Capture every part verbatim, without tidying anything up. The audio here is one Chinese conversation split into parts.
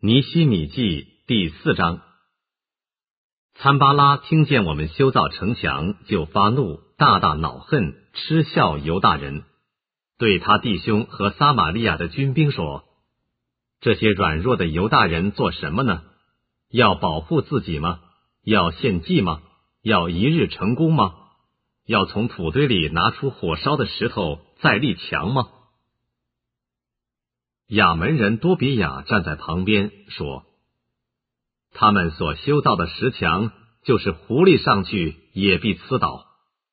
尼希米记第四章。参巴拉听见我们修造城墙，就发怒，大大恼恨，嗤笑犹大人，对他弟兄和撒玛利亚的军兵说：这些软弱的犹大人做什么呢？要保护自己吗？要献祭吗？要一日成功吗？要从土堆里拿出火烧的石头再立墙吗？亚门人多比亚站在旁边说：他们所修造的石墙，就是狐狸上去也必刺倒。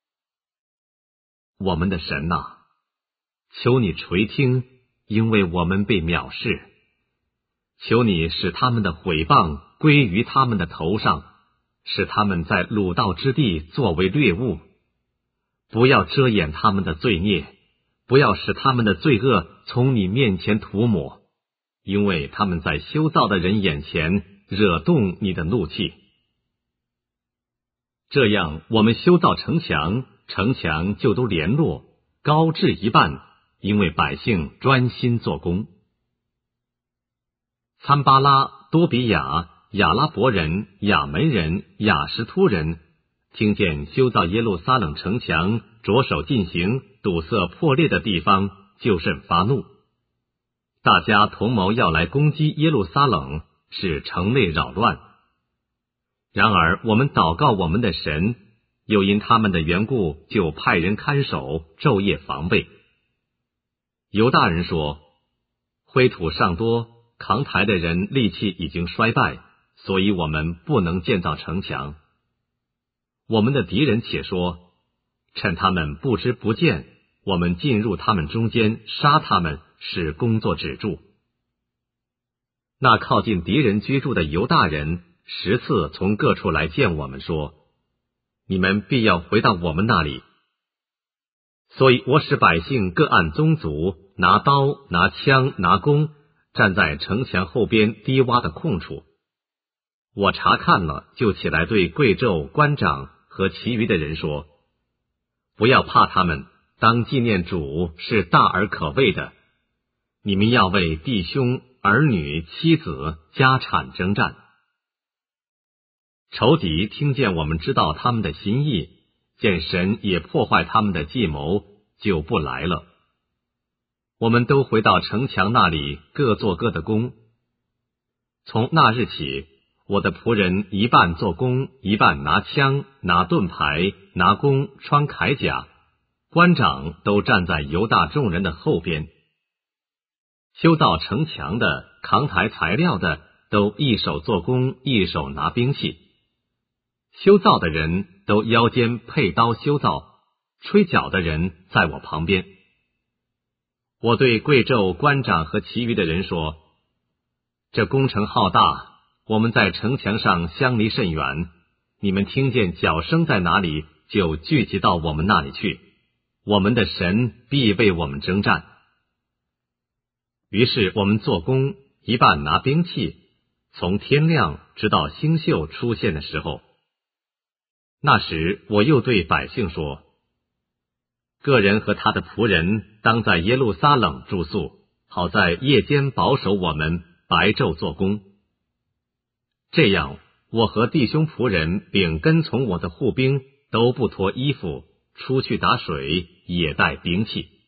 我们的神哪、啊，求你垂听，因为我们被藐视。求你使他们的毁谤归于他们的头上，使他们在鲁道之地作为掠物。不要遮掩他们的罪孽，不要使他们的罪恶从你面前涂抹，因为他们在修造的人眼前惹动你的怒气。这样我们修造城墙，城墙就都联络，高至一半，因为百姓专心做工。参巴拉、多比亚、亚拉伯人、亚门人、亚什突人听见修造耶路撒冷城墙着手进行，堵塞破裂的地方，就甚发怒。大家同谋要来攻击耶路撒冷，使城内扰乱。然而我们祷告我们的神，又因他们的缘故，就派人看守，昼夜防备。犹大人说：灰土尚多，扛抬的人力气已经衰败，所以我们不能建造城墙。我们的敌人且说：趁他们不知不见，我们进入他们中间，杀他们，使工作止住。那靠近敌人居住的犹大人十次从各处来见我们，说：你们必要回到我们那里。所以我使百姓各按宗族，拿刀、拿枪、拿弓，站在城墙后边低洼的空处。我查看了，就起来对贵胄、官长和其余的人说：不要怕他们，当纪念主是大而可畏的。你们要为弟兄、儿女、妻子、家产征战。仇敌听见我们知道他们的心意，见神也破坏他们的计谋，就不来了。我们都回到城墙那里，各做各的工。从那日起，我的仆人一半做工，一半拿枪、拿盾牌、拿弓、穿铠甲，官长都站在犹大众人的后边。修造城墙的、扛抬材料的，都一手做工，一手拿兵器。修造的人都腰间佩刀修造，吹角的人在我旁边。我对贵胄、官长和其余的人说：这工程浩大，我们在城墙上相离甚远，你们听见脚声在哪里，就聚集到我们那里去，我们的神必为我们征战。于是我们做工，一半拿兵器，从天亮直到星宿出现的时候。那时我又对百姓说：个人和他的仆人当在耶路撒冷住宿，好在夜间保守我们，白昼做工。这样，我和弟兄仆人并跟从我的护兵都不脱衣服，出去打水，也带兵器。